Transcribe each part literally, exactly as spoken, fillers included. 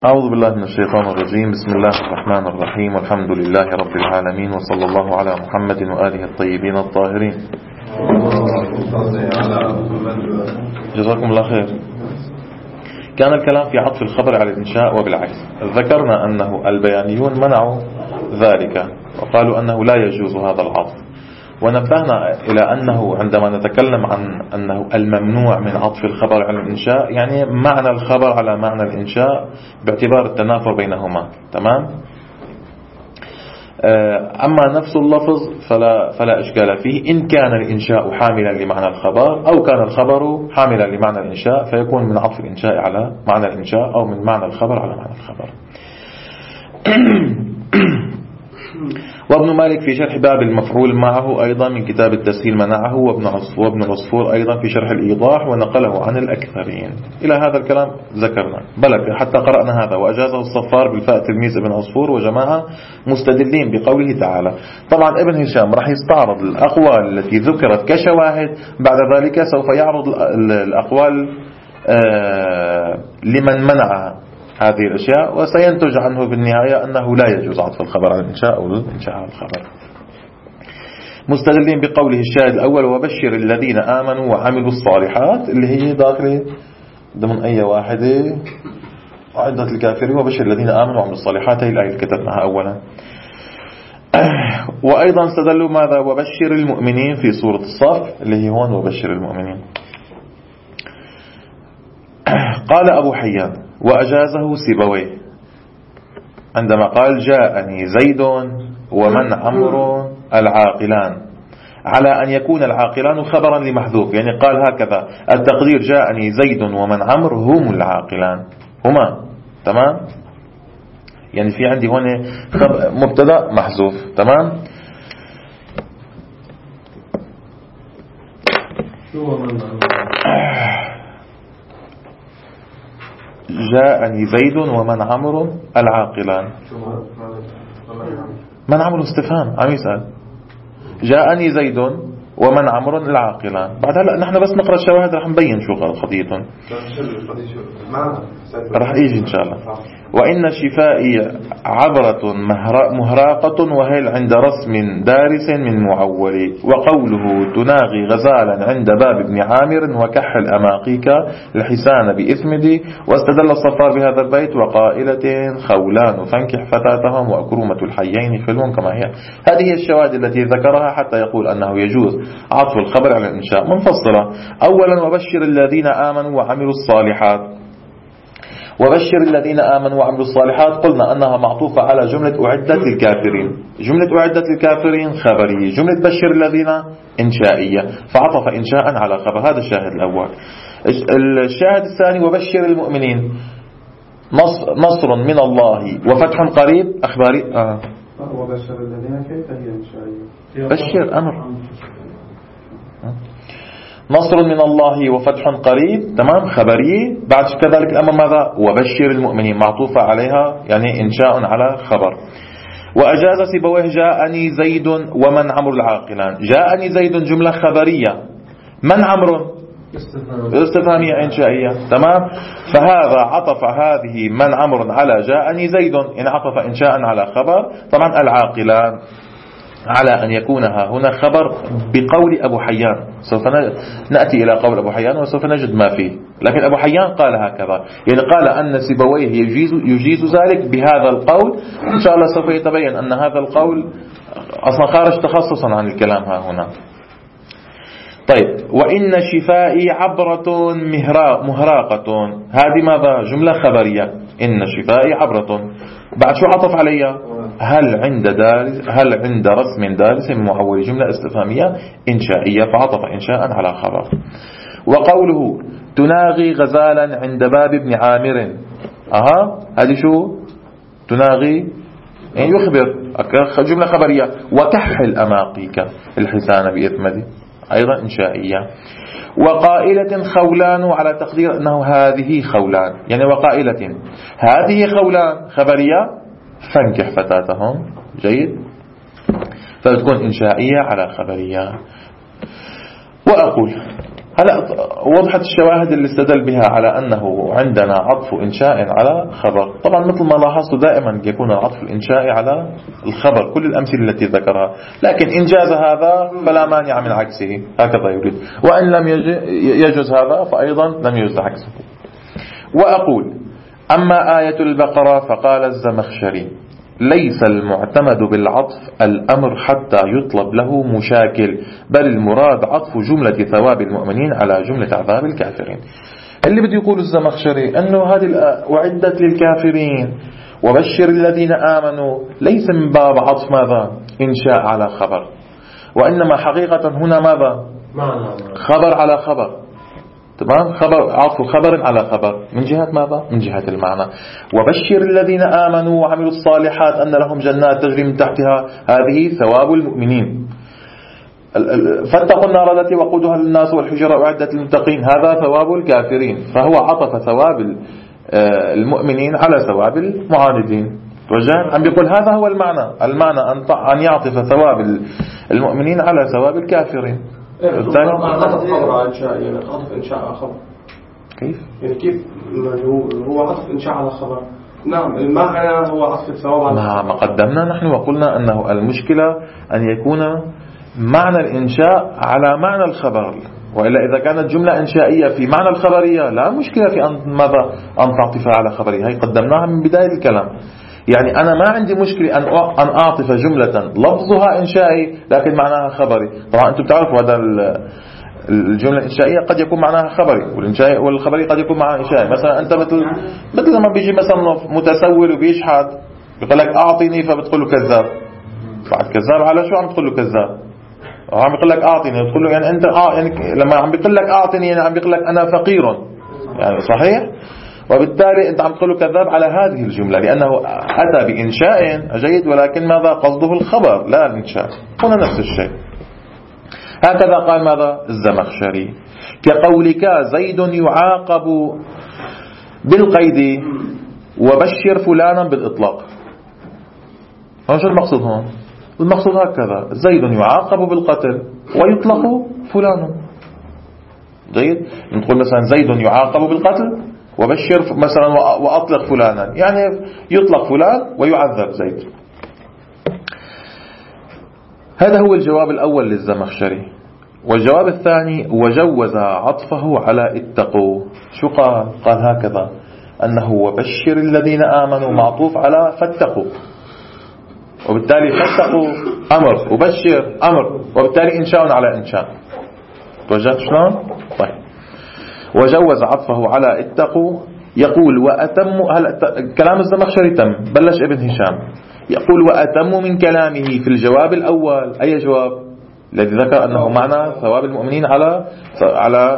أعوذ بالله من الشيطان الرجيم. بسم الله الرحمن الرحيم، والحمد لله رب العالمين، وصلى الله على محمد وآله الطيبين الطاهرين. جزاكم الله خير. كان الكلام في عطف الخبر على الإنشاء وبالعكس. ذكرنا أنه البيانيون منعوا ذلك وقالوا أنه لا يجوز هذا العطف، ونبهنا إلى أنه عندما نتكلم عن أنه الممنوع من عطف الخبر على الإنشاء يعني معنى الخبر على معنى الإنشاء باعتبار التنافر بينهما. تمام؟ أما نفس اللفظ فلا, فلا إشكال فيه إن كان الإنشاء حاملا لمعنى الخبر أو كان الخبر حاملا لمعنى الإنشاء، فيكون من عطف الإنشاء على معنى الإنشاء أو من معنى الخبر على معنى الخبر. وابن مالك في شرح باب المفعول معه أيضا من كتاب التسهيل منعه، وابن عصفور, وابن عصفور أيضا في شرح الإيضاح ونقله عن الأكثرين. إلى هذا الكلام ذكرنا بلك حتى قرأنا هذا، وأجازه الصفار بالفاء تلميذ ابن عصفور وجماعة مستدلين بقوله تعالى. طبعا ابن هشام راح يستعرض الأقوال التي ذكرت كشواهد، بعد ذلك سوف يعرض الأقوال لمن منعها هذه الأشياء، وسينتج عنه في النهاية أنه لا يجوز عطف الخبر على الإنشاء أو الإنشاء على الخبر. مستدلين بقوله الشاهد الأول: وبشر الذين آمنوا وعملوا الصالحات، اللي هي داخلة ضمن أي واحدة عدة الكافرين. وبشر الذين آمنوا وعملوا الصالحات، هي الآية اللي كتبناها أولا. وأيضا استدلوا ماذا؟ وبشر المؤمنين في سورة الصف، اللي هي هون وبشر المؤمنين. قال أبو حيان وأجازه سيبويه عندما قال: جاءني زيد ومن عمرو العاقلان، على أن يكون العاقلان خبرا لمحذوف، يعني قال هكذا التقدير: جاءني زيد ومن عمرو هم العاقلان، هما. تمام؟ يعني في عندي هنا مبتدا محذوف. تمام؟ جاءني زيد ومن عمرو العاقلان. من عمرو استفهام عم يسأل. جاءني زيد ومن عمرو العاقلان. بعد هلا نحن بس نقرأ الشواهد رح نبين شو قضيتهم، رح يجي إن شاء الله. وإن شفائي عبرة مهراقة وهل عند رسم دارس من معول، وقوله تناغي غزالا عند باب ابن عامر وكحل أماقيك الحسان بإثمدي. واستدل الصفار بهذا البيت: وقائلة خولان فانكح فتاتهم وأكرمة الحيين خلون كما هي. هذه الشواهد التي ذكرها حتى يقول أنه يجوز عطف الخبر على الإنشاء منفصلة. أولا: وبشر الذين آمنوا وعملوا الصالحات. وبشر الذين آمنوا وعملوا الصالحات قلنا أنها معطوفة على جملة أعدت للكافرين. جملة أعدت للكافرين خبرية، جملة بشر الذين إنشائية، فعطف إنشاء على خبر. هذا الشاهد الأول. الشاهد الثاني: وبشر المؤمنين، نصر من الله وفتح قريب أخباري. آه. وبشر الذين كيف هي إنشائية؟ بشر أمر نصر من الله وفتح قريب. تمام؟ خبري. بعد كذلك الأمر ماذا؟ وبشر المؤمنين، معطوفة عليها يعني إنشاء على خبر. وأجاز سيبويه جاءني زيد ومن عمرو العاقلان. جاءني زيد جملة خبرية، من عمرو استفهامية إنشائية. تمام؟ فهذا عطف هذه من عمرو على جاءني زيد، إن عطف إنشاء على خبر. طبعا العاقلان على أن يكونها هنا خبر بقول أبو حيان. سوف نأتي إلى قول أبو حيان وسوف نجد ما فيه، لكن أبو حيان قال هكذا، يعني قال أن سيبويه يجيز, يجيز ذلك بهذا القول. إن شاء الله سوف يتبين أن هذا القول أصلا خارج تخصصا عن الكلام ها هنا. طيب: وإن شفائي عبرة مهراقة، هذه ماذا؟ جملة خبرية. إن شفائي عبرة، بعد شو عطف عليها؟ هل عند دارس هل عند رسم دارس من معول، جملة استفهامية إنشائية، فعطف إنشاء على خبر. وقوله تناغي غزالا عند باب ابن عامر، أها هذه شو؟ تناغي يعني يخبر، جملة خبرية. وكحل أماقيك الحسان بإثمدي، أيضا إنشائية. وقائلة خولان، على تقدير أنه هذه خولان، يعني وقائلة هذه خولان خبرية، فانكح فتاتهم. جيد، فتكون إنشائية على خبرية. وأقول هلا وضحت الشواهد اللي استدل بها على أنه عندنا عطف إنشاء على خبر. طبعا مثل ما لاحظت دائما يكون العطف الإنشائي على الخبر كل الأمثلة التي ذكرها، لكن إن جاز هذا فلا مانع من عكسه، هكذا يريد، وإن لم يجوز هذا فأيضا لم يجوز عكسه. وأقول أما آية البقرة فقال الزمخشري ليس المعتمد بالعطف الأمر حتى يطلب له مشاكل، بل المراد عطف جملة ثواب المؤمنين على جملة عذاب الكافرين. اللي بده يقول الزمخشري أنه هذه وعدت للكافرين وبشر الذين آمنوا ليس من باب عطف ماذا إنشاء على خبر، وإنما حقيقة هنا ماذا خبر على خبر، تمام، خبر عطف خبر على خبر من جهة ماذا؟ من جهة المعنى. وبشر الذين آمنوا وعملوا الصالحات أن لهم جنات تجري من تحتها، هذه ثواب المؤمنين. فاتقوا النار التي وقودها الناس والحجارة أعدت للمتقين، هذا ثواب الكافرين، فهو عطف ثواب المؤمنين على ثواب المعاندين. توجه عم بيقول هذا هو المعنى، المعنى أن يعطف ثواب المؤمنين على ثواب الكافرين. عطف خبر إنشاء، يعني عطف إنشاء خبر. كيف؟ يعني كيف هو عطف إنشاء على خبر؟ نعم المعنى هو عطف الثواب على نعم ما قدمنا نحن وقلنا أنه المشكلة أن يكون معنى الإنشاء على معنى الخبر، وإلا إذا كانت جملة إنشائية في معنى الخبرية لا مشكلة في أن ماذا أن تعطفها على خبرية، هي قدمناها من بداية الكلام. يعني أنا ما عندي مشكلة أن أن أعطف جملة لفظها إنشائي لكن معناها خبري. طبعا أنتم بتعرفوا هذا الجملة الإنشائية قد يكون معناها خبري، والإنشائي والخبري قد يكون معناها إنشائي. مثلا أنت مثل مثل لما بيجي مثلا متسول وبيشحت يقول لك أعطيني فبتقول له كذاب، بعد كذاب على شو عم تقول له كذاب؟ عم بيقول لك أعطيني بتقول له يعني أنت آه يعني لما عم بيقول لك أعطيني يعني عم بيقول لك أنا فقير، يعني صحيح؟ وبالتالي أنت عم تقول له كذاب على هذه الجملة لأنه أتى بإنشاء جيد، ولكن ماذا قصده الخبر لا الإنشاء. هنا نفس الشيء. هكذا قال ماذا الزمخشري كقولك زيد يعاقب بالقيد وبشر فلانا بالإطلاق. شو المقصود هون؟ المقصود هكذا زيد يعاقب بالقتل ويطلق فلان. جيد، نقول مثلا زيد يعاقب بالقتل وبشر مثلا وأطلق فلانا، يعني يطلق فلان ويعذب زيد. هذا هو الجواب الأول للزمخشري. والجواب الثاني وجوز عطفه على اتقوا. شو قال؟ قال هكذا أنه وبشر الذين آمنوا معطوف على فاتقوا، وبالتالي فاتقوا أمر وبشر أمر، وبالتالي إنشاء على إنشاء. توجهت شلون؟ طيب. وجوز عطفه على اتقوا. يقول وأتم، هل كلام الزمخشري تم، بلش ابن هشام يقول وأتم من كلامه في الجواب الأول. أي جواب؟ الذي ذكر أنه معنى ثواب المؤمنين على على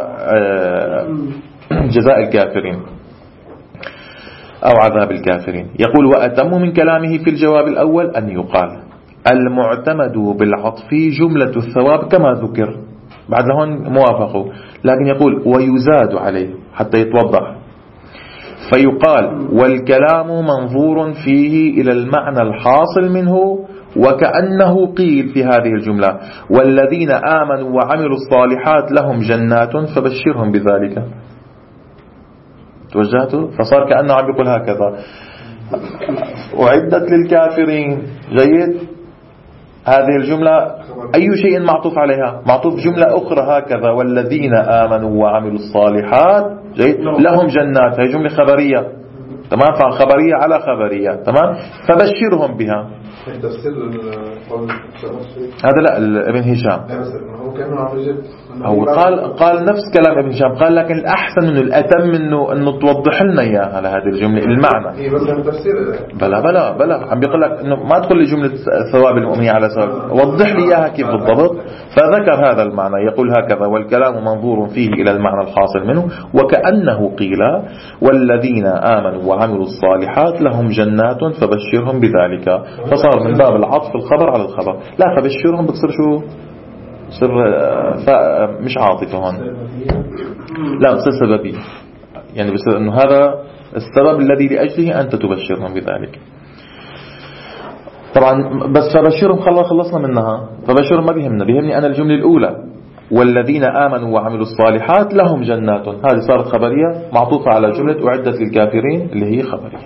جزاء الكافرين أو عذاب الكافرين. يقول وأتم من كلامه في الجواب الأول أن يقال المعتمد بالعطف جملة الثواب كما ذكر، بعد لهون موافقه، لكن يقول ويزاد عليه حتى يتوضح، فيقال والكلام منظور فيه إلى المعنى الحاصل منه وكأنه قيل في هذه الجملة والذين آمنوا وعملوا الصالحات لهم جنات فبشرهم بذلك. توجهتوا؟ فصار كأنه عم يقول هكذا أعدت للكافرين. جيد، هذه الجملة أي شيء معطوف عليها؟ معطوف جملة أخرى هكذا والذين آمنوا وعملوا الصالحات. جيد، لهم جنات، هي جملة خبرية، تمام، فخبرية على خبرية، تمام، فبشرهم بها. هذا لا ابن هشام هو قال قال نفس كلام ابن هشام، قال لكن الأحسن منه الأتم منه أنه توضح لنا إياها على هذه الجملة المعنى. بلا بلا بلا عم بيقول لك إنه ما تقول لي جملة ثواب المؤمنين على ثواب، وضح لي إياها كيف بالضبط. فذكر هذا المعنى، يقول هكذا والكلام منظور فيه إلى المعنى الحاصل منه وكأنه قيل والذين آمنوا وعملوا الصالحات لهم جنات فبشرهم بذلك. فصار من باب العطف الخبر على الخبر. لا فبشرهم بتصير شو؟ بتصير مش عاطفة هون، لا بتصير سببية، يعني بصير انه هذا السبب الذي لأجله أنت تبشرهم بذلك. طبعا بس فبشرهم خلاص خلصنا منها. فبشرهم ما بيهمنا، بيهمني أنا الجملة الأولى والذين آمنوا وعملوا الصالحات لهم جنات، هذه صارت خبرية معطوفة على جملة أعدت للكافرين اللي هي خبرية.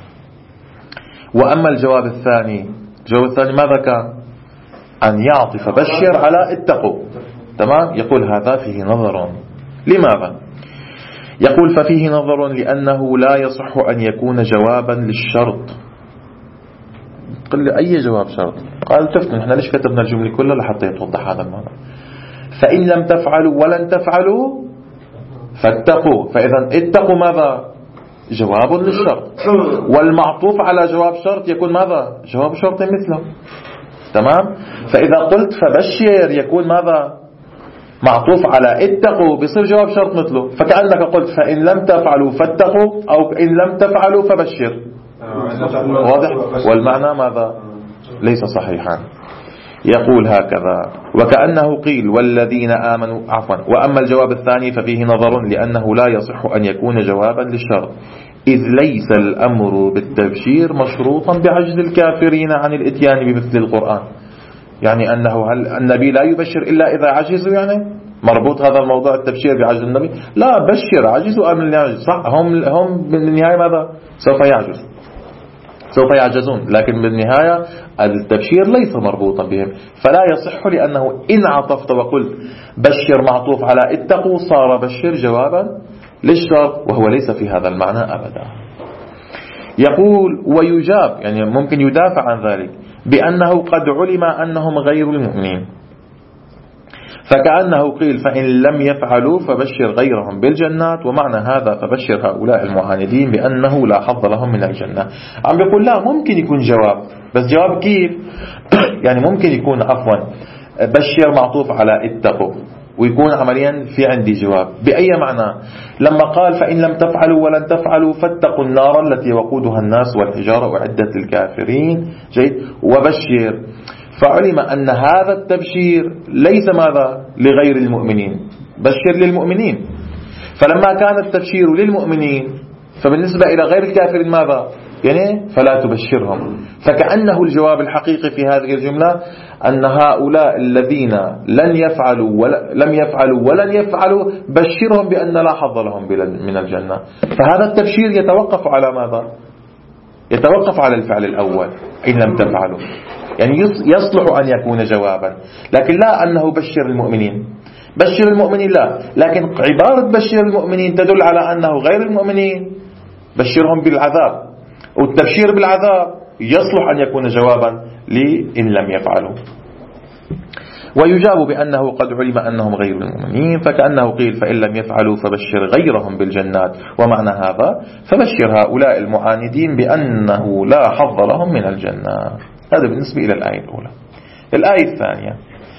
وأما الجواب الثاني، الجواب الثاني ماذا كان؟ أن يعطف بشر على اتقوا. تمام. يقول هذا فيه نظر. لماذا؟ يقول ففيه نظر لأنه لا يصح أن يكون جوابا للشرط. قل لي أي جواب شرط؟ قال تفتن احنا ليش كتبنا الجملة كلها لحتى يتوضح هذا المعنى. فإن لم تفعلوا ولن تفعلوا فاتقوا، فإذا اتقوا ماذا؟ جواب للشرط، والمعطوف على جواب شرط يكون ماذا؟ جواب شرط مثله. تمام. فإذا قلت فبشر يكون ماذا؟ معطوف على اتقوا، بيصير جواب شرط مثله. فكأنك قلت فإن لم تفعلوا فاتقوا، أو إن لم تفعلوا فبشر. واضح؟ والمعنى ماذا؟ ليس صحيحا. يقول هكذا وكأنه قيل والذين آمنوا عفوا. وأما الجواب الثاني ففيه نظر لأنه لا يصح أن يكون جوابا للشرط، إذ ليس الأمر بالتبشير مشروطا بعجز الكافرين عن الاتيان بمثل القرآن. يعني أنه هل النبي لا يبشر إلا إذا عجزوا؟ يعني مربوط هذا الموضوع التبشير بعجز النبي؟ لا، بشر عجزوا أم لا يعجز. صح، هم هم بالنهاية ماذا؟ سوف يعجز، سوف يعجزون، لكن بالنهاية التبشير ليس مربوطا بهم. فلا يصح لأنه إن عطفت وقلت بشر معطوف على اتقوا صار بشر جوابا للشرط، وهو ليس في هذا المعنى أبدا. يقول ويجاب، يعني ممكن يدافع عن ذلك بأنه قد علم أنهم غير المؤمنين، فكأنه قيل فإن لم يفعلوا فبشر غيرهم بالجنات، ومعنى هذا فبشر هؤلاء المعاندين بأنه لا حظ لهم من الجنة. عم بيقول لا، ممكن يكون جواب، بس جواب كيف؟ يعني ممكن يكون عفوا بشر معطوف على اتقوا، ويكون عمليا في عندي جواب بأي معنى؟ لما قال فإن لم تفعلوا ولن تفعلوا فاتقوا النار التي وقودها الناس والحجارة أعدت للكافرين، جيد، وبشر، فعلم أن هذا التبشير ليس ماذا؟ لغير المؤمنين، بشر للمؤمنين. فلما كان التبشير للمؤمنين فبالنسبة إلى غير الكافرين ماذا؟ يعني فلا تبشرهم. فكأنه الجواب الحقيقي في هذه الجملة أن هؤلاء الذين لن يفعلوا ولا لم يفعلوا ولن يفعلوا بشرهم بأن لا حظ لهم من الجنة. فهذا التبشير يتوقف على ماذا؟ يتوقف على الفعل الأول إن لم تفعلوا، يعني يصلح أن يكون جوابا، لكن لا أنه بشر المؤمنين. بشر المؤمنين لا، لكن عبارة بشر المؤمنين تدل على أنه غير المؤمنين بشرهم بالعذاب، والتبشير بالعذاب يصلح أن يكون جوابا لإن لم يفعلوا. ويجاب بأنه قد علم أنهم غير المؤمنين، فكأنه قيل فإن لم يفعلوا فبشر غيرهم بالجنات، ومعنى هذا فبشر هؤلاء المعاندين بأنه لا حظ لهم من الجنة. هذا بالنسبة إلى الآية الأولى. الآية الثانية،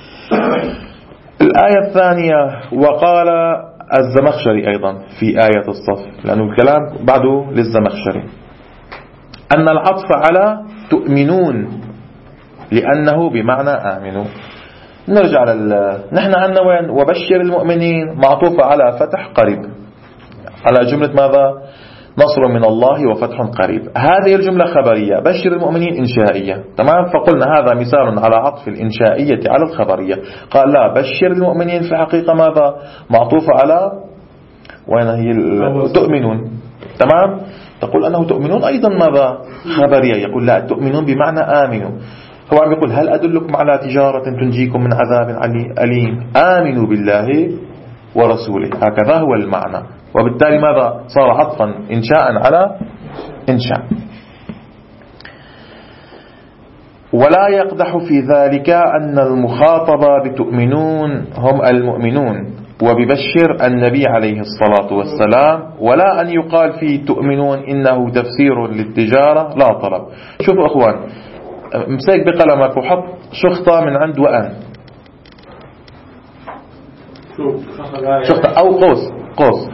الآية الثانية وقال الزمخشري أيضا في آية الصف، لأنه الكلام بعده للزمخشري، أن العطف على تؤمنون لأنه بمعنى آمنوا. نرجع لل نحن عندنا وين؟ وبشر المؤمنين معطوفة على فتح قريب، على جملة ماذا؟ نصر من الله وفتح قريب. هذه الجملة خبرية، بشر المؤمنين إنشائية. تمام. فقلنا هذا مثال على عطف الإنشائية على الخبرية. قال لا، بشر المؤمنين في حقيقة ماذا؟ معطوفة على وين هي تؤمنون. تمام. تقول أنه تؤمنون أيضا ماذا؟ خبرية. يقول لا، تؤمنون بمعنى آمنوا. هو عم يقول هل أدلكم على تجارة تنجيكم من عذاب أليم؟ آمنوا بالله ورسوله. هكذا هو المعنى، وبالتالي ماذا؟ صار عطفا إنشاء على إنشاء. ولا يقدح في ذلك أن المخاطب بتؤمنون هم المؤمنون، وببشر النبي عليه الصلاة والسلام، ولا أن يقال في تؤمنون إنه تفسير للتجارة لا طلب. شوفوا أخوان، امسك بقلمك وحط شخطة من عند وأن، شخطة أو قوس، قوس،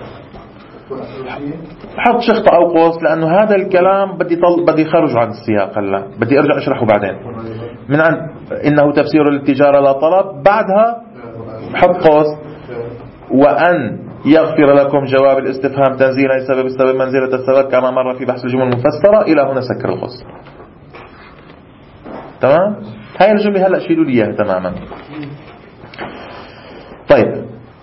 حط شخطة أو قوس، لأنه هذا الكلام بدي طل... بدي خرج عن السياق. هلا بدي أرجع أشرحه بعدين. من عند إنه تفسير للتجارة لا طلب، بعدها حط قوس وأن يغفر لكم جواب الاستفهام تنزيلا لسبب السبب منزلة السبب كما مر في بحث الجمل المفسرة. إلى هنا سكر القوس. تمام. هاي الجملة هلأ شيلوا لي إياها تماما. طيب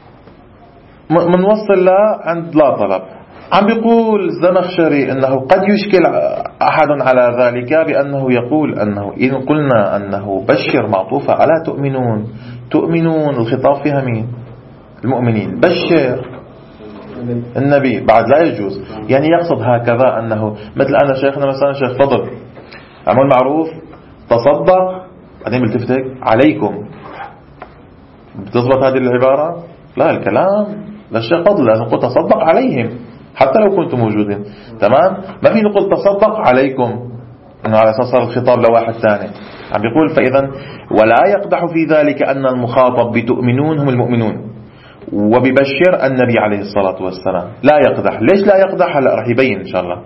منوصل لا عند لا طلب. عم بيقول الزمخشري أنه قد يشكل أحد على ذلك بأنه يقول أنه إن قلنا أنه بشر معطوفة على تؤمنون، تؤمنون الخطاب فيها مين؟ المؤمنين. بشر النبي بعد لا يجوز. يعني يقصد هكذا أنه مثل أنا شيخنا مثلا شيخ فضل عمل معروف تصدق بعدين بلتفتك عليكم، بتضبط هذه العبارة؟ لا، الكلام للشيخ فضل لأنه قلت تصدق عليهم حتى لو كنتم موجودين. تمام؟ ما في نقول تصدق عليكم إنه على أساس الخطاب لواحد ثاني. عم بيقول فإذا ولا يقدح في ذلك أن المخاطب بتؤمنون هم المؤمنون وببشر النبي عليه الصلاة والسلام. لا يقدح. ليش لا يقدح؟ هلا رح يبين إن شاء الله.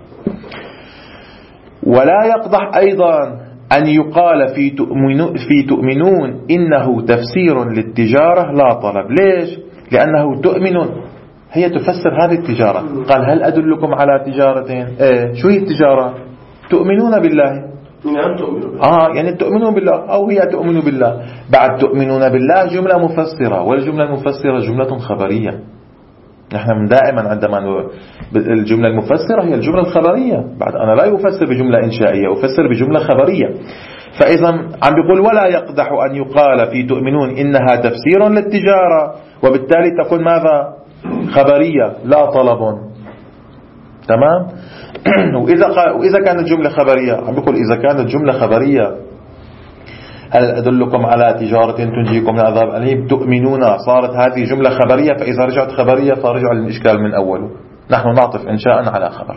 ولا يقدح أيضا أن يقال في تؤمنون, في تؤمنون إنه تفسير للتجارة لا طلب. ليش؟ لأنه تؤمنون هي تفسر هذه التجارة. قال هل أدلكم على تجارة؟ إيه شو هي التجارة؟ تؤمنون بالله. نعم تؤمنون بالله. آه يعني تؤمنون بالله أو هي تؤمنون بالله. بعد تؤمنون بالله جملة مفسرة، والجملة المفسرة جملة خبرية. نحن دائما عندما الجملة المفسرة هي الجملة الخبرية. بعد أنا لا أفسر بجملة إنشائية، أفسر بجملة خبرية. فإذا عم بيقول ولا يقدح أن يقال في تؤمنون إنها تفسير للتجارة، وبالتالي تكون ماذا؟ خبرية لا طلب. تمام؟ وإذا وإذا كانت جملة خبرية، عم بيقول إذا كانت جملة خبرية هل أدلكم على تجارة تنجيكم من عذاب أليم تؤمنون، صارت هذه جملة خبرية. فإذا رجعت خبرية فرجع للإشكال من أوله. نحن نعطف إنشاء على خبر.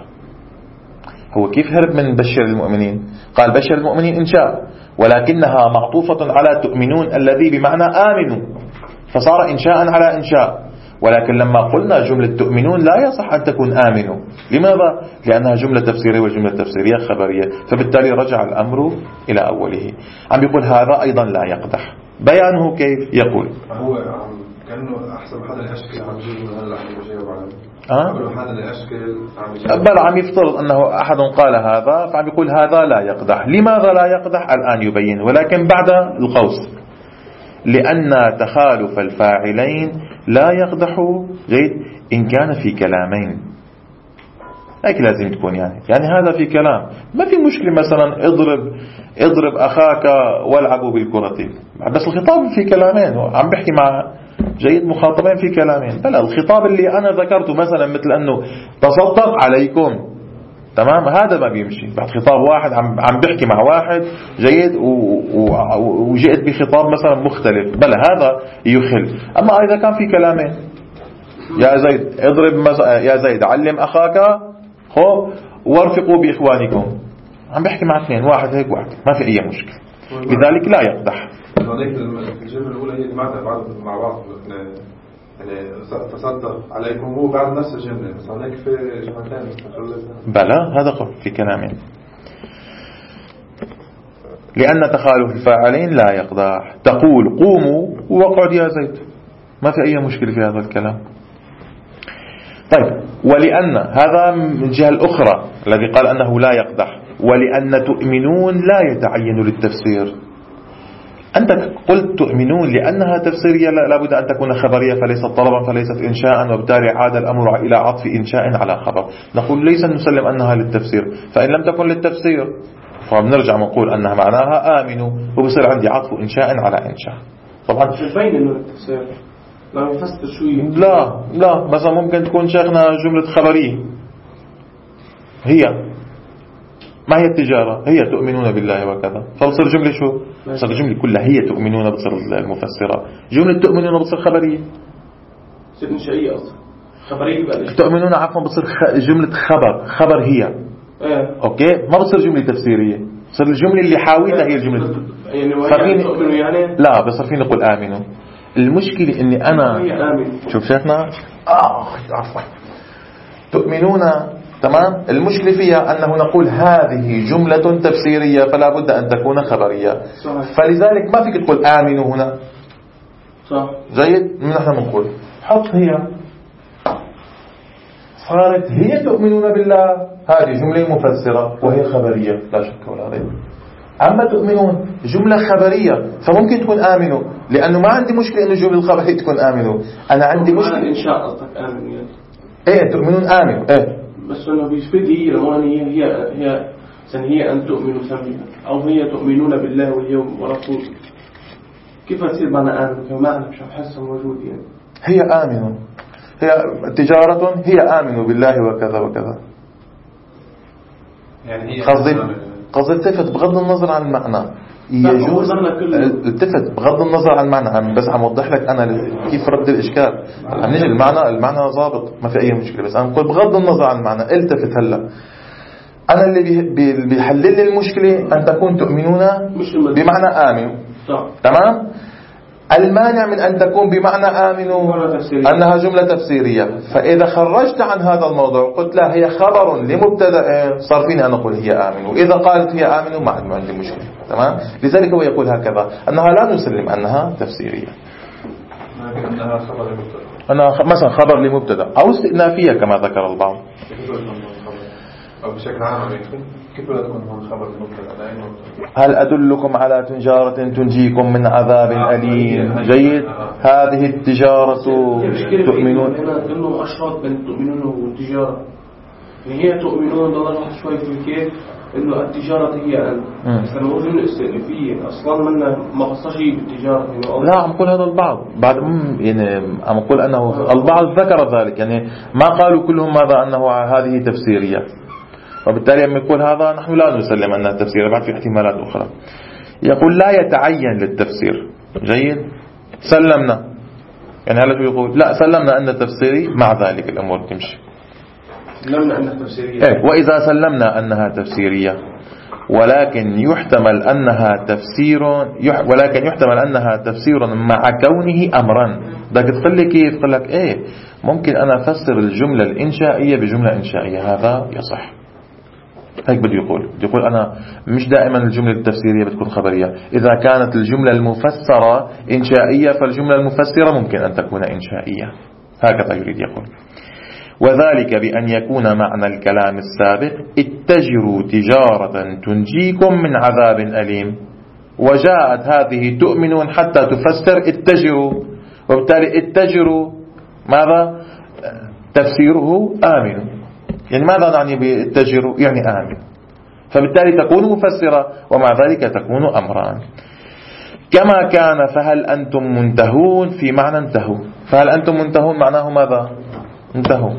هو كيف هرب من بشر المؤمنين؟ قال بشر المؤمنين إنشاء، ولكنها معطوفة على تؤمنون الذي بمعنى آمنوا، فصار إنشاء على إنشاء. ولكن لما قلنا جملة تؤمنون لا يصح أن تكون آمنوا. لماذا؟ لأنها جملة تفسيرية، والجملة التفسيرية خبرية، فبالتالي رجع الأمر إلى أوله. عم يقول هذا أيضا لا يقدح. بيانه كيف؟ يقول هو كأنه أحسن حدا يشكل عم يجيب هلا عم يجاوب على أه؟ حدا يشكل عم بل عم يفترض أنه أحد قال هذا، فعم يقول هذا لا يقدح. لماذا لا يقدح؟ الآن يبين، ولكن بعد القوس. لأن تخالف الفاعلين لا يقدح جيد إن كان في كلامين. هيك لازم تكون يعني يعني هذا في كلام، ما في مشكلة مثلا اضرب اضرب أخاك والعبوا بالكرة، بس الخطاب في كلامين. عم بحكي مع جيد مخاطبين في كلامين. بلا الخطاب اللي أنا ذكرته مثلا مثل أنه تصدق عليكم، تمام، هذا ما بيمشي. بعد خطاب واحد عم عم بحكي مع واحد جيد وجئت بخطاب مثلا مختلف، بلا هذا يخل. أما إذا كان في كلامين، يا زيد اضرب مثلا، يا زيد علم أخاك خو وارفقوا بإخوانكم، عم بحكي مع اثنين، واحد هيك واحد، ما في أي مشكلة. لذلك لا يقدح. الجملة الأولى هي اللي معناتها بعض مع بعض يعني تصدق عليكم، هو بعد نفس الجملة، بس هناك في جملتين بلا هذا قف في كلامين. لأن تخالف الفاعلين لا يقدح. تقول قوموا واقعد يا زيد، ما في أي مشكلة في هذا الكلام. طيب، ولأن هذا من الجهة الأخرى الذي قال أنه لا يقدح، ولأن تؤمنون لا يتعين للتفسير. أنت قلت تؤمنون لأنها تفسيرية لا بد أن تكون خبرية، فليست طلبا فليست إنشاء، وبالتالي عاد الأمر إلى عطف إنشاء على خبر. نقول ليس نسلم أنها للتفسير، فإن لم تكن للتفسير فبنرجع ونقول أنها معناها آمنوا، وبصير عندي عطف إنشاء على إنشاء. طبعا بين إنه للتفسير لا يفسر شوي. لا لا مثلا ممكن تكون شيخنا جملة خبرية، هي ما هي التجارة، هي تؤمنون بالله وكذا، فبصير جملة شو؟ بصير جملة كلها هي تؤمنون، بتصير المفسرة. جملة تؤمنون بتصير خبرية، بتصير إنشائية أصلا. خبرية بقى تؤمنون عفوا بتصير جملة خبر، خبر هي ايه. أوكي، ما بتصير جملة تفسيرية، بتصير الجملة اللي حاولها هي الجملة يعني يعني تؤمنوا يعني لا، بس فينا نقول آمنوا. المشكلة إني أنا شوف شيخنا آه عفوا تؤمنون، تمام، المشكلة فيها أنه نقول هذه جملة تفسيرية فلا بد أن تكون خبرية. صحيح. فلذلك ما فيك تقول آمنوا هنا، صح جيد. نحن بنقول حط هي، صارت هي تؤمنون بالله، هذه جملة مفسرة وهي خبرية لا شك ولا ريب. أما تؤمنون جملة خبرية فممكن تكون آمنوا، لأنه ما عندي مشكلة إنه الجملة الخبرية تكون آمنوا، أنا عندي مشكلة إن شاء قصدك آمن يعني. إيه تؤمنون آمنوا إيه بس إنه بيسبدي لما هي هي هي سن هي أن تؤمنوا سميها أو هي تؤمنون بالله واليوم ورسوله، كيف تصير معنا آمن؟ فما أنا مش بحسها موجود يعني. هي آمنوا، هي تجارة هي آمنوا بالله وكذا وكذا. يعني هي قصدي قصدي التفت بغض النظر عن المعنى، يجوز التفت بغض النظر عن المعنى، عم بس عم اوضح لك انا كيف رد الاشكال. عم نيجي المعنى، المعنى ضابط ما في اي مشكله، بس عم بقول بغض النظر عن المعنى التفت. هلا انا اللي بيحلل لي المشكله ان تكون تؤمنون بمعنى آمنوا، تمام. المانع من أن تكون بمعنى آمنوا أنها جملة تفسيرية، فإذا خرجت عن هذا الموضوع قلت لا هي خبر لمبتدأ صار فيني أن أقول هي آمنوا، وإذا قالت هي آمنوا ما عندي مشكلة، تمام. لذلك هو يقول هكذا أنها لا نسلم أنها تفسيرية، أنها خبر لمبتدأ، أنها مثلا خبر لمبتدأ أو استئنافية كما ذكر البعض. أو بشكل عام كيف لا تكون هون خبر لمبتدأ؟ هل أدلكم على تجارة تنجيكم من عذاب أليم؟ جيد. هذه التجارة تؤمنون، هنا إنه أشرط بين تؤمنون والتجارة، هي تؤمنون ضل شوي في الكيف إنه التجارة هي أن بس أنا أقول إنه استئنافية أصلاً منا ما قصش بالتجارة يعني. لا عم أقول هذا البعض بعد يعني عم أقول أنه البعض ذكر ذلك، يعني ما قالوا كلهم ماذا أنه هذه تفسيرية، وبالتالي لما يقول هذا نحن لا نسلم أنها تفسير، بعد في احتمالات أخرى. يقول لا يتعين للتفسير. جيد. سلمنا يعني هلا شو يقول؟ لا سلمنا أن تفسيري، مع ذلك الأمور تمشي. سلمنا أنها تفسيرية. إيه وإذا سلمنا أنها تفسيرية ولكن يحتمل أنها تفسير يح ولكن يحتمل أنها تفسير مع كونه أمرا، بدك تقول لي كيف؟ قل لك إيه ممكن أنا أفسر الجملة الإنشائية بجملة إنشائية، هذا يصح. هيك بده يقول بده يقول أنا مش دائما الجملة التفسيرية بتكون خبرية، إذا كانت الجملة المفسرة إنشائية فالجملة المفسرة ممكن أن تكون إنشائية، هكذا يريد يقول. وذلك بأن يكون معنى الكلام السابق اتجروا تجارة تنجيكم من عذاب أليم، وجاءت هذه تؤمنون حتى تفسر اتجروا، وبالتالي اتجروا ماذا تفسيره آمنوا، يعني ماذا نعني باتجروا؟ يعني آمن، فبالتالي تكون مفسرة ومع ذلك تكون أمران. كما كان فهل أنتم منتهون في معنى انتهوا، فهل أنتم منتهون معناه ماذا؟ انتهوا.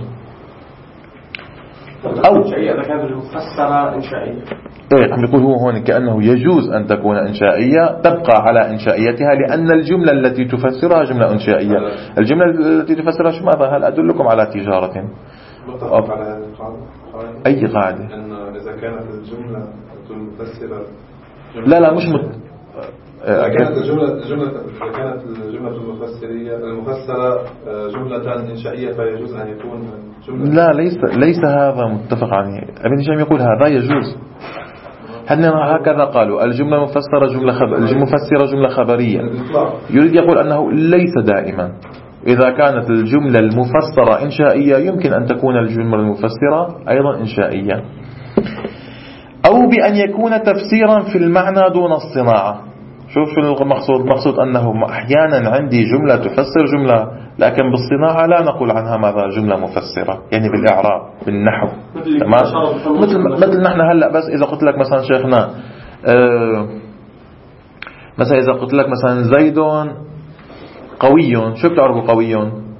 أو إذا كانت مفسرة إنشائية، إيه عم يقول هو هون كأنه يجوز أن تكون إنشائية تبقى على إنشائيتها، لأن الجملة التي تفسرها جملة إنشائية. الجملة التي تفسرها شو ماذا؟ هل أدلكم على تجارة؟ متفق على هذه القاعدة. أي قاعدة؟ أن إذا كانت الجملة المفسرة لا لا مش مت... إذا كانت الجملة الجملة إذا كانت الجملة المفسرية المفسرة جملة إنشائية فيجوز أن يكون جملة. لا ليس ليس هذا متفق عليه. ابن هشام يقول هذا يجوز. هن هكذا قالوا الجملة المفسرة جملة خبر المفسرة جملة خبرية. يريد يقول أنه ليس دائما. إذا كانت الجملة المفسرة إنشائية يمكن أن تكون الجملة المفسرة أيضا إنشائية. أو بأن يكون تفسيرا في المعنى دون الصناعة. شوف شو المقصود؟ المقصود أنه أحيانا عندي جملة تفسر جملة، لكن بالصناعة لا نقول عنها ماذا جملة مفسرة، يعني بالإعراب بالنحو. تمام. مثل مثل نحن هلا بس إذا قلت لك مثلا شيخنا أه مثلا إذا قلت لك مثلا زيد قوي، شو بتعرفوا قوي؟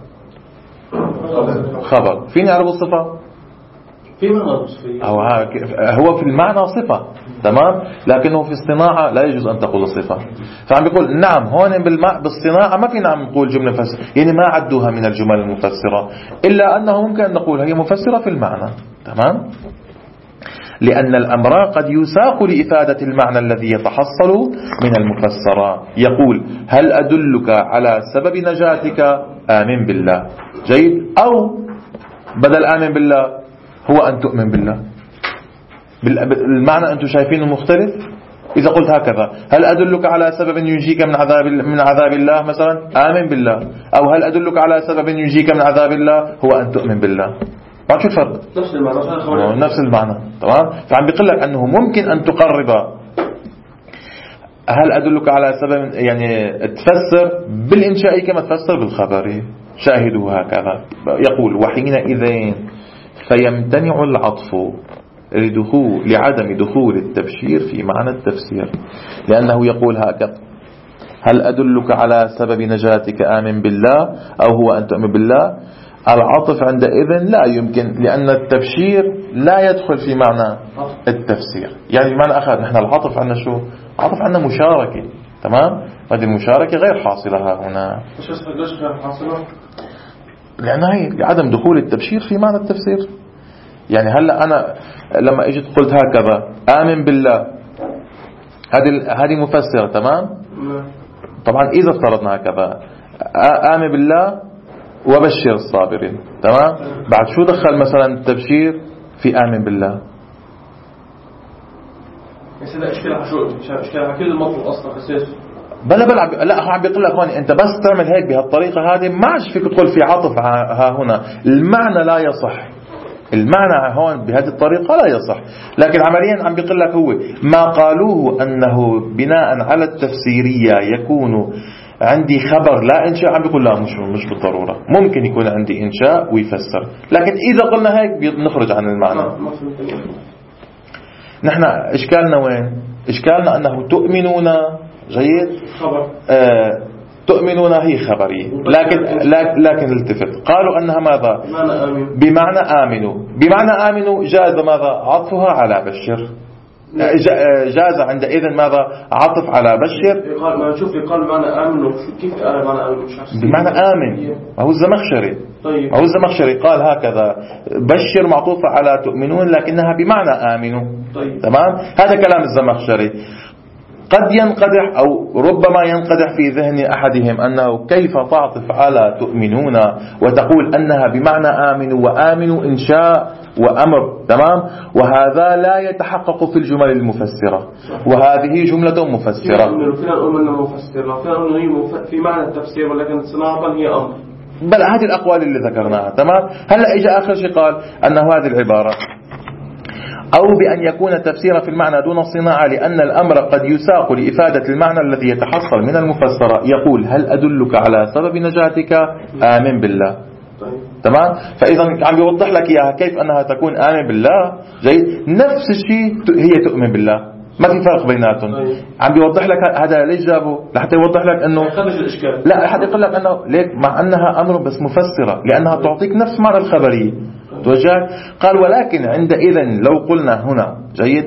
خبر. فيني أعرف الصفة؟ في معنى صفة. هو هو في المعنى صفة، تمام، لكنه في الصناعة لا يجوز أن تقول صفة. فعم بيقول نعم هون بالصناعة ما فينا عم نقول جملة مفسرة، يعني ما عدوها من الجمل المفسرة، إلا أنه ممكن أن نقول هي مفسرة في المعنى، تمام، لأن الأمر قد يساق لإفادة المعنى الذي يتحصل من المفسرة. يقول هل أدلك على سبب نجاتك؟ آمن بالله. جيد. أو بدل آمن بالله هو أن تؤمن بالله. بالمعنى أنتم شايفينه مختلف. إذا قلت هكذا هل أدلك على سبب ينجيك من عذاب من عذاب الله مثلا؟ آمن بالله. أو هل أدلك على سبب ينجيك من عذاب الله؟ هو أن تؤمن بالله. ما شو الفرق؟ نفس المعنى. نفس المعنى. تمام. فعم بيقول لك أنه ممكن أن تقرب هل أدلك على سبب، يعني تفسر بالإنشائي كما تفسر بالخبري. شاهدوا هكذا يقول وحينئذ فيمتنع العطف لدخول لعدم دخول التبشير في معنى التفسير، لأنه يقول هكذا هل أدلك على سبب نجاتك آمن بالله أو هو أن تؤمن بالله. العطف عندئذ لا يمكن، لأن التبشير لا يدخل في معنى التفسير. يعني بمعنى آخر نحن العطف عندنا شو؟ عطف عندنا مشاركة، تمام؟ هذه المشاركة غير حاصلة هنا. ليش غير حاصلة؟ لأن هي لعدم دخول التبشير في معنى التفسير. يعني هلا أنا لما اجيت قلت هكذا آمن بالله، هذه هذه مفسرة، تمام؟ طبعا إذا افترضنا هكذا آمن بالله وبشر الصابرين، تمام؟ بعد شو دخل مثلا التبشير في آمن بالله؟ بس هذا إشكال على شو؟ إشكال على كل المطلوب أصلا أساسه. بلا بلا لا، هو عم بيقول لك هون أنت بس تعمل هيك بهالطريقة هذه ما عادش فيك تدخل في عطف ها هنا. المعنى لا يصح، المعنى هون بهذه الطريقة لا يصح. لكن عمليا عم بيقول لك هو ما قالوه أنه بناء على التفسيرية يكون عندي خبر لا إنشاء، عم بيقول لا مش مش بالضرورة، ممكن يكون عندي إنشاء ويفسر. لكن إذا قلنا هيك بنخرج عن المعنى. نحن إشكالنا وين؟ إشكالنا أنه تؤمنون جيد خبر آه تؤمنون هي خبرية، لكن لكن التفت قالوا أنها ماذا؟ بمعنى آمنوا. بمعنى آمنوا جاز ماذا؟ عطفها على بشر. جاز عندئذ ماذا؟ عطف على بشر. قال ما نشوف قال بمعنى آمنوا، كيف قال بمعنى آمنوا؟ بمعنى آمن. هو الزمخشري. طيب. هو الزمخشري قال هكذا بشر معطوفة على تؤمنون لكنها بمعنى آمنوا. طيب. تمام؟ هذا كلام الزمخشري. قد ينقدح أو ربما ينقدح في ذهن أحدهم أنه كيف تعطف على تؤمنون وتقول أنها بمعنى آمنوا، وآمنوا إنشاء وأمر، تمام؟ وهذا لا يتحقق في الجمل المفسرة، وهذه جملة مفسرة. فينا نقول أنها مفسرة، فينا نقول هي في معنى التفسير، ولكن صناعة هي أمر. بل هذه الأقوال اللي ذكرناها، تمام؟ هلأ إجا آخر شيء قال أنه هذه العبارة أو بأن يكون تفسيرا في المعنى دون الصناعة، لأن الأمر قد يساق لإفادة المعنى الذي يتحصل من المفسرة. يقول هل أدلك على سبب نجاتك آمن بالله. تمام؟ فإذا عم يوضح لك إياها كيف أنها تكون آمن بالله. جيد. نفس الشيء هي تؤمن بالله، ما في فرق بيناتهم. عم بيوضح لك هذا ليش جابه؟ لحتى يوضح لك أنه لا، لحتى يقول لك أنه ليك مع أنها أمر بس مفسرة، لأنها تعطيك نفس معنى الخبرية. توجه. قال ولكن عندئذ لو قلنا هنا جيد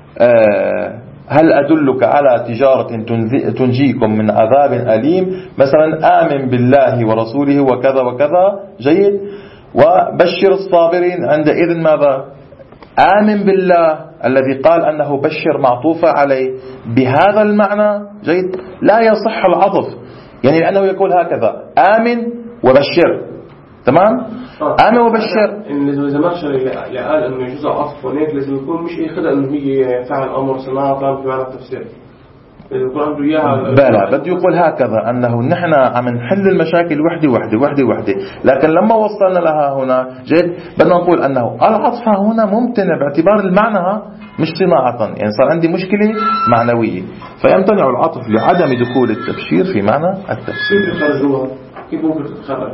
آه هل أدلك على تجارة تنجيكم من عذاب أليم، مثلا آمن بالله ورسوله وكذا وكذا، جيد، وبشر الصابرين. عندئذ ماذا؟ آمن بالله الذي قال أنه بشر معطوفة عليه بهذا المعنى، جيد، لا يصح العطف، يعني لأنه يقول هكذا آمن وبشر، تمام؟ آمن وبشر. إن إذا ما شر اللي قال إنه يجوز عطف ونيك لازم يكون مش أي خدع إنه هي فعل أمر صناعة في معنى التفسير. لازم يكون عنده إياها. بلا بده يقول هكذا أنه نحن عم نحل المشاكل وحدة وحدة وحدة وحدة، لكن لما وصلنا لها هنا جد بدنا نقول أنه العطف هنا ممتنع باعتبار المعنى مش صناعة، يعني صار عندي مشكلة معنوية، فيمتنع العطف لعدم دخول التبشير في معنى التفسير. كيف يخرجوها؟ كيف ممكن تتخرج؟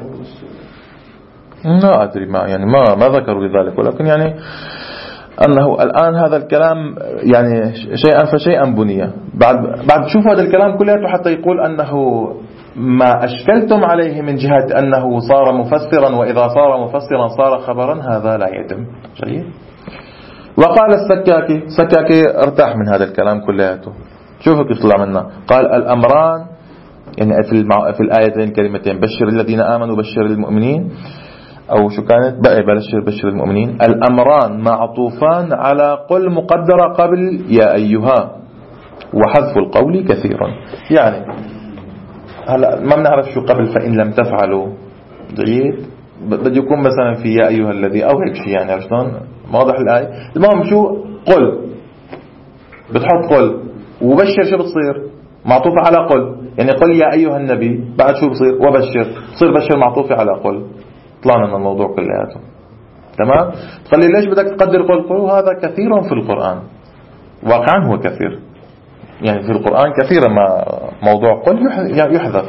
لا أدري ما يعني ما ما ذكروا لذلك، ولكن يعني أنه الآن هذا الكلام يعني شيئا فشيئا بنية. بعد بعد شوف هذا الكلام كله حتى يقول أنه ما أشكلتم عليه من جهة أنه صار مفسرا، وإذا صار مفسرا صار خبرا، هذا لا يتم. جيد. وقال السكاكي، سكاكي ارتاح من هذا الكلام كلياته. شوفوا كيف طلع منا. قال الأمران يعني في في الآيتين كلمتين بشر الذين آمنوا بشر المؤمنين، أو شو كانت بقى بشر بشر المؤمنين. الأمران معطوفان على قل مقدرة قبل يا أيها، وحذف القول كثيرا. يعني هلا ما بنعرف شو قبل فإن لم تفعلوا، جيد، بده يكون مثلا في يا أيها الذي أو هيك شيء، يعني عشان واضح الآية. المهم شو قل، بتحط قل وبشر، شو بتصير؟ معطوفة على قل، يعني قل يا أيها النبي، بعد شو بصير؟ وبشر، بصير بشر معطوفة على قل. طلعنا من الموضوع كلياته. تمام؟ تقول لي ليش بدك تقدر قل؟ قل هذا كثير في القرآن، واقعا هو كثير. يعني في القرآن كثيرا ما موضوع قل يحذف.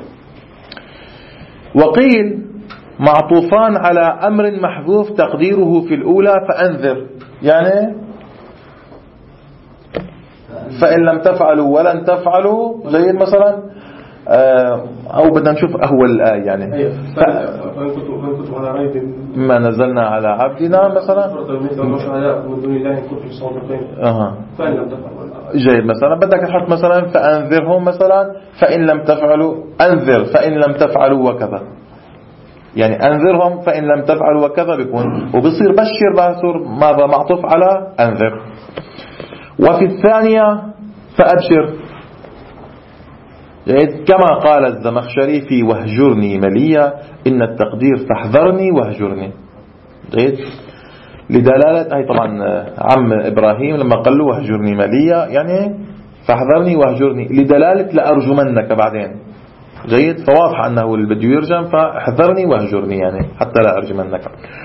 وقيل معطوفان على أمر محذوف تقديره في الأولى فأنذر، يعني فإن لم تفعلوا ولن تفعلوا زي مثلا أو بدنا نشوف أول الآية يعني ف... ما نزلنا على عبدنا مثلا أها جيد. مثلا بدك تحط مثلا فأنذرهم مثلا فإن لم تفعلوا أنذر فإن لم تفعلوا وكذا، يعني أنذرهم فإن لم تفعلوا وكذا بيكون وبصير بشر باسور ماذا معطوف على أنذر. وفي الثانية فأبشر كما قال الزمخشري في وهجرني مليا إن التقدير فاحذرني وهجرني جيد لدلالة هي طبعا عم إبراهيم لما قال له وهجرني مليا يعني فاحذرني وهجرني لدلالة لأرجمنك بعدين جيد، فواضح أنه اللي بده يرجم فاحذرني وهجرني يعني حتى لا أرجمنك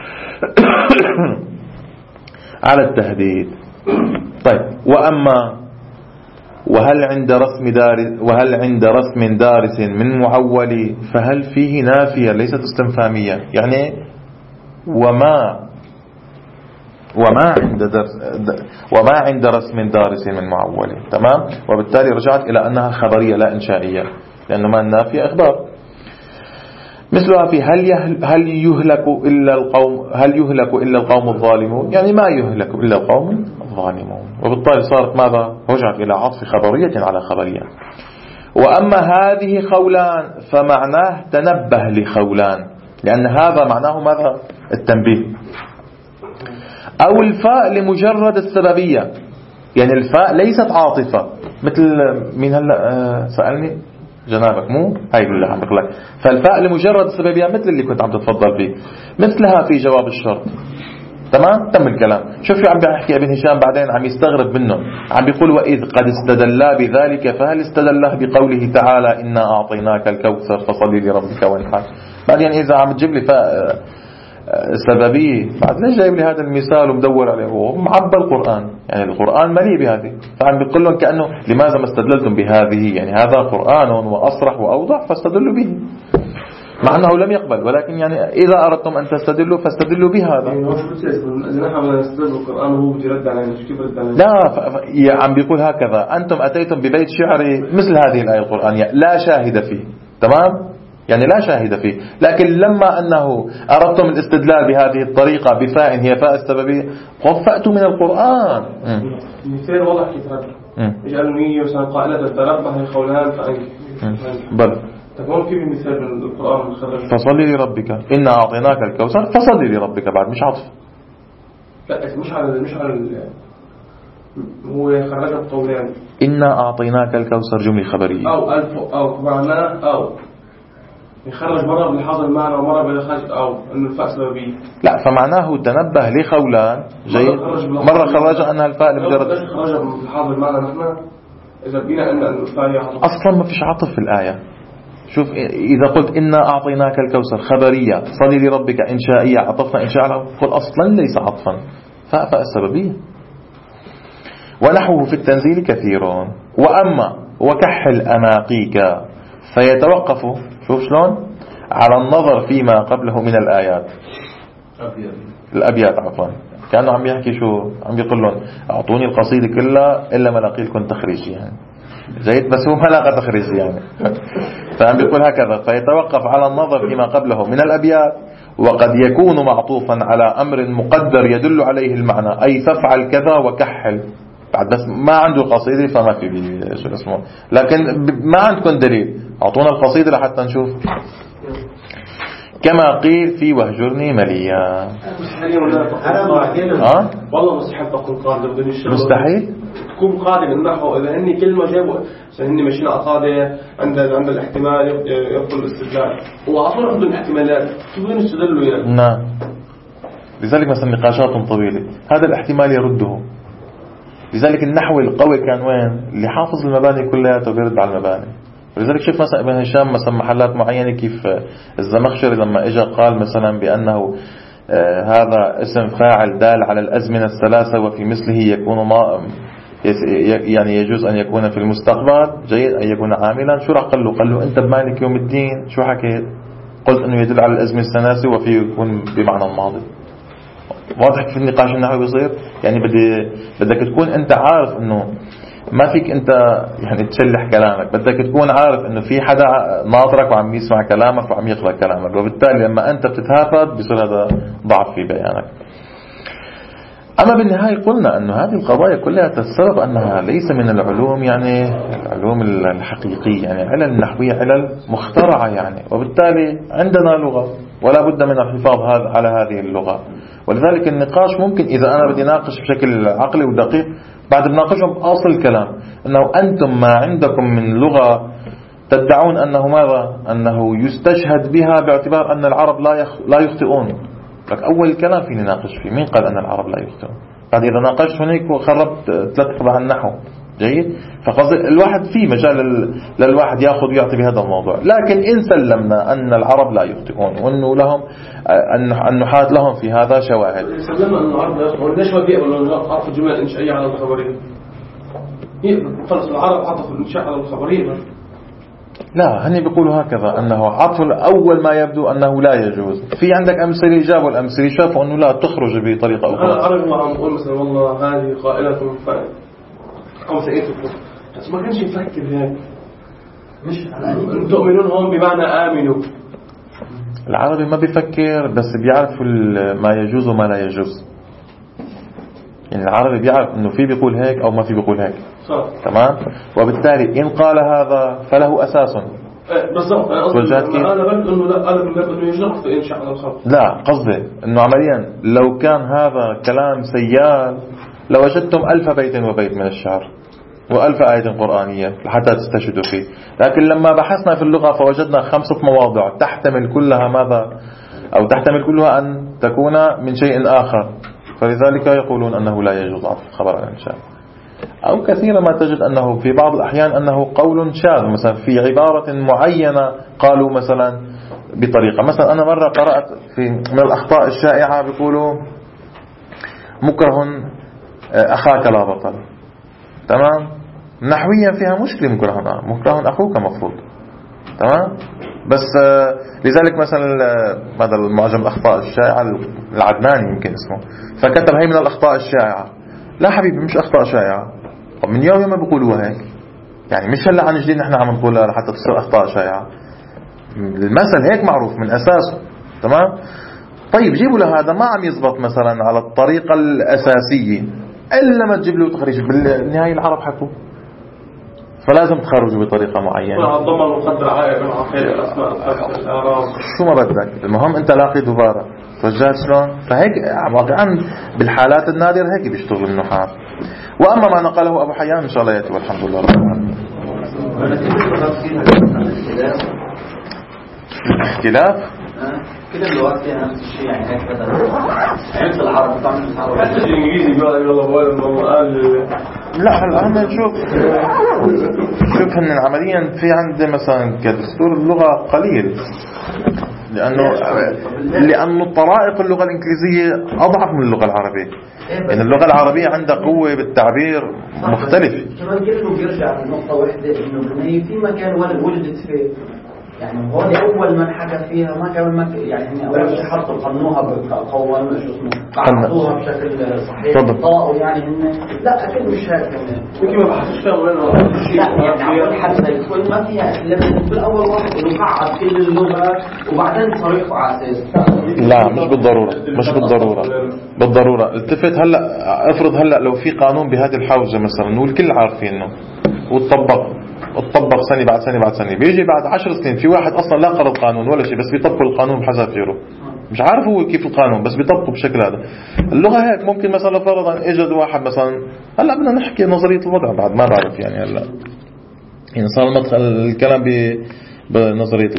على التهديد. طيب وأما وهل عند رسم دارس وهل عند رسم دارس من معول فهل فيه نافية ليست استفهامية، يعني وما وما عند درس وما عند رسم دارس من معول تمام، وبالتالي رجعت إلى أنها خبرية لا إنشائية لأنه ما النافية إخبار. مثلها في هل هل يهلك إلا القوم هل يهلك إلا القوم الظالمون، يعني ما يهلك إلا القوم الظالمون، وبالتالي صارت ماذا رجعت إلى عطف خبرية على خبرية. وأما هذه خولان فمعناه تنبه لخولان، لأن هذا معناه ماذا التنبيه. أو الفاء لمجرد السببية، يعني الفاء ليست عاطفة مثل من هلا سألني جنابك مو هاي اللي عم بقول لك، فالفاء لمجرد السببية مثل اللي كنت عم تتفضل به، مثلها في جواب الشرط تمام. تم الكلام. شوف شو عم بيحكي ابن هشام بعدين عم يستغرب منه، عم بيقول وإذ قد استدلا بذلك فهل استدلا بقوله تعالى إنا أعطيناك الكوثر فصل لربك وانحر. بعدين إذا عم تجيب لي فاء سببية بعد ليش جايب لي هذا المثال ومدور عليه؟ هو معبى القرآن، يعني القرآن مليء بهذه، فعم بيقول لهم كأنه لماذا ما استدللتم بهذه، يعني هذا قرآن وأصرح وأوضح فاستدلوا به، مع أنه لم يقبل، ولكن يعني إذا أردتم أن تستدلوا فاستدلوا بهذا. لا ف... عم بيقول هكذا أنتم أتيتم ببيت شعري مثل هذه الآية القرآنية لا شاهد فيه تمام، يعني لا شاهد فيه، لكن لما أنه أردتم الاستدلال بهذه الطريقة بفاء هي فاء السببية وفأتوا من القرآن. مثال واضح كيف هذا يجعل نية مثلا قائلة تربح الخولان فأنك بل تكون كيف مثال من القرآن مخرج فصلي لربك إنا أعطيناك الكوثر فصلي لربك بعد مش عطف. لا مش على مش على هو خرج بقولان إنا أعطيناك الكوثر جملة خبرية أو ألف أو معناه أو يخرج مرة بالحظ المعنى ومرة بالخرج أو إنه الفاء سببية. لا فمعناه تنبه لخولان جيد، مرة خرج أنها الفاء لمجرد خرج بالحظ المعنى نحن إذا بينا أن الفاء هي عطف أصلا ما فيش عطف في الآية. شوف إذا قلت إنا أعطيناك الكوثر خبرية صلي لربك إنشائية عطفنا إنشاء قل أصلا ليس عطفا فاء فاء السببية. ونحوه في التنزيل كثير. وأما وكحل أماقيك فيتوقف شوف شلون على النظر فيما قبله من الآيات الأبيات عفوا، كأنه عم يحكي شو عم بيقول لهم أعطوني القصيدة كلها إلا ما لقي لكم تخريج يعني زيد، بس هو ما لقى تخريج يعني فعم بيقول هكذا فيتوقف على النظر فيما قبله من الأبيات، وقد يكون معطوفا على أمر مقدر يدل عليه المعنى أي فافعل كذا وكحل بعد، بس ما عنده قصيدة فما في شو اسمه، لكن ما عندكم دليل أعطونا القصيدة لحتى نشوف. كما قيل في وهجرني مليا. أه؟ والله مستحيل تكون قاعدة بدون الشغل. مستحيل تكون قاعدة بالنحو إذا هني كلمة جابوا هني ماشيين قاعدة عند عند الاحتمال يبطل الاستدلال، هو أصلا عندهم احتمالات كيف بدهم يستدلوا يعني. نعم لذلك مثلا نقاشات طويلة هذا الاحتمال يرده. لذلك النحو القوي كان وين اللي حافظ المباني كلها وبيرد على المباني. ولذلك شوف مثلا ابن هشام مثلا محلات معينة كيف الزمخشري لما اجى قال مثلا بأنه آه هذا اسم فاعل دال على الأزمنة الثلاثة وفي مثله يكون ما يعني يجوز أن يكون في المستقبل، جيد أن يكون عاملا. شو راح قال له؟ قال له أنت بمالك يوم الدين شو حكيت؟ قلت أنه يدل على الأزمة السناسي وفي يكون بمعنى الماضي. واضح في النقاش النحوي بيصير يعني بدي بدك تكون أنت عارف أنه ما فيك أنت يعني تشلح كلامك، بدك تكون عارف أنه في حدا ناطرك وعم يسمع كلامك وعم يقرأ كلامك، وبالتالي لما أنت بتتهافت بيصير هذا ضعف في بيانك. أما بالنهاية قلنا أن هذه القضايا كلها تتسبب أنها ليس من العلوم يعني العلوم الحقيقية، يعني علل النحوية علل مخترعة يعني، وبالتالي عندنا لغة ولا بد من الحفاظ على هذه اللغة. ولذلك النقاش ممكن إذا أنا بدي ناقش بشكل عقلي ودقيق بعد بناقشهم بأصل الكلام أنه أنتم ما عندكم من لغة تدعون أنه ماذا؟ أنه يستشهد بها باعتبار أن العرب لا لا يخطئون. لك أول الكلام فيني ناقش فيه، مين قال أن العرب لا يخطئون؟ بعد إذا ناقشت هناك وخربت ثلاث أرباع النحو، جيد. فقصد الواحد في مجال للواحد يأخذ ويعطي بهذا الموضوع، لكن إن سلمنا أن العرب لا يخطئون وأنه لهم النحاة لهم في هذا شواهد. سلمنا أن العرب لا يخطئون، ليش ما بيقبلوا عطف الجمل الإنشائية على الخبرية؟ خلص العرب عطفوا الإنشاء على الخبرية. لا، هني بيقولوا هكذا أنه عطف أول ما يبدو أنه لا يجوز. في عندك أمثلة جابوا الأمثلة شافوا أنه لا تخرج بطريقة أخرى. أنا أعرف ما عم أقول مثلا والله هذه قائلة فائدة أو سئتكم، بس ما كانش يفكر هيك. مش تؤمنون هم بمعنى آمنوا. العربي ما بيفكر، بس بيعرف ما يجوز وما لا يجوز. يعني العربي بيعرف انه في بيقول هيك او ما في بيقول هيك، صح. تمام. وبالتالي ان قال هذا فله اساس. ايه بالضبط. انا قصدي انا بقول انه لا، قال من باب انه يجرح في انشاء على الخبر. لا، قصدي انه عمليا لو كان هذا كلام سيال لوجدتم ألف بيت وبيت من الشعر وألف آية قرآنية حتى تستشهدوا فيه، لكن لما بحثنا في اللغة فوجدنا خمسة مواضع تحتمل كلها ماذا، أو تحتمل كلها أن تكون من شيء آخر، فلذلك يقولون أنه لا يجوز عطف الخبر على الإنشاء. أو كثيرا ما تجد أنه في بعض الأحيان أنه قول شاذ، مثلا في عبارة معينة قالوا مثلا بطريقة. مثلا أنا مرة قرأت في من الأخطاء الشائعة بيقولوا مكره أخاك لا بطل، تمام. نحويا فيها مشكلة، مكره مكره أخوك مفروض، تمام. بس لذلك مثلا هذا المعجم الأخطاء الشائعة العدناني يمكن اسمه، فكتب هي من الأخطاء الشائعة. لا حبيبي، مش أخطاء شائعة، من يوم يوم بيقولوها هيك، يعني مش هلا عن جديد نحن عم نقولها لحتى تصير أخطاء شائعة. المثل هيك معروف من أساسه، تمام. طيب جيبوا له هذا ما عم يزبط مثلا على الطريقة الأساسية إلا ما تجيب له تخريج. بالنهاية العرب حكوا، فلازم تخرجوا بطريقة معينة. الضمن مقدر عائب من عقيدة الأسماء الأعراب شو ما بدك، المهم أنت لاقي دبارة. فجأت شلون؟ فهيك واقعا بالحالات النادرة هيك بيشتغل النحاة. وأما ما نقله أبو حيان إن شاء الله يأتي والحمد لله رب العالمين. الاختلاف كده اللغات فيها نفس الشيء، يعني هيك بدل عند العرب طبعا العرب حتى الإنجليزي بيقول يلا بقول إنه قال لا. الآن نشوف شوف إن عمليا في عند مثلا كدستور اللغة قليل، لأنه لأنه طرائق اللغة الإنجليزية أضعف من اللغة العربية. يعني اللغة العربية عندها قوة بالتعبير مختلفة. كمان كله بيرجع لنقطة واحدة، إنه في مكان ولدت فيه، يعني هو أول من حكى فيها ما كان ما يعني أول شيء حطوا قنوها بقوة شو اسمه عرضوها بشكل صحيح طاقوا، يعني إنه لا أكيد مش هيك كيف ما بحثش فيها ولا لا، يعني أول حتى يكون ما فيها لما بالأول واحد إنه قعد كل اللغات وبعدين طريقه على أساس. لا مش بالضرورة، مش بالضرورة بالضرورة التفت. هلا افرض هلا لو في قانون بهذه الحوزة مثلا والكل عارفينه وتطبق اتطبق سنة بعد سنة بعد سنة، بيجي بعد عشر سنين في واحد أصلا لا قرأ القانون ولا شيء، بس بيطبق القانون بحسب غيره، مش عارف هو كيف القانون بس بيطبقه بشكل هذا. اللغة هيك ممكن مثلا فرضا اجد واحد مثلا، هلا بدنا نحكي نظرية الوضع بعد ما بعرف يعني هلا يعني صار مدخل الكلام بنظرية